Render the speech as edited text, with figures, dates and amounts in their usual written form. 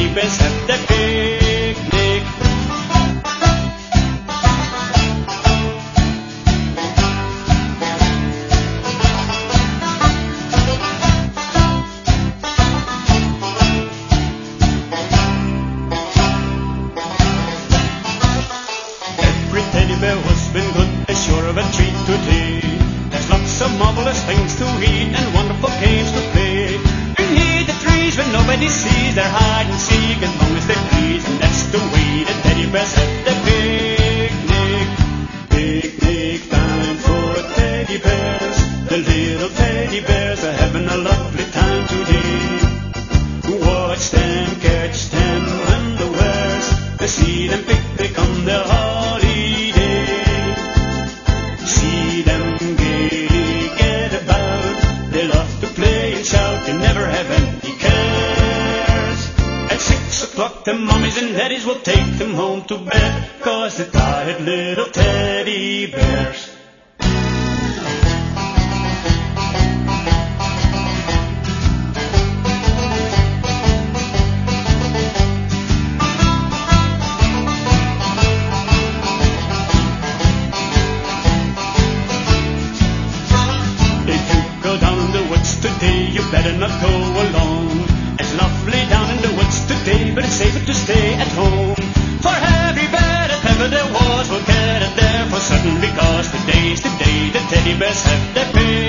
teddy bears have their picnic. Every teddy bear has been good, as sure of a treat today. There's lots of marvelous things to eat and wonderful games to play. Beneath the trees when nobody sees, they're hide and seek as long as they please. And that's the way the teddy bears have their picnic. Picnic time for teddy bears. The little teddy bears are having a lovely time today. Watch them, catch them unawares. They see them picnic on their holiday. See them gaily get about. They love to play and shout, they never have any cares. At 6 o'clock the mommies and daddies will take them home to bed, 'cause they're tired little teddy bears. You better not go alone. It's lovely down in the woods today, but it's safer to stay at home. For every bear that ever there was will get it there for certain, because today's the day the teddy bears have their picnic.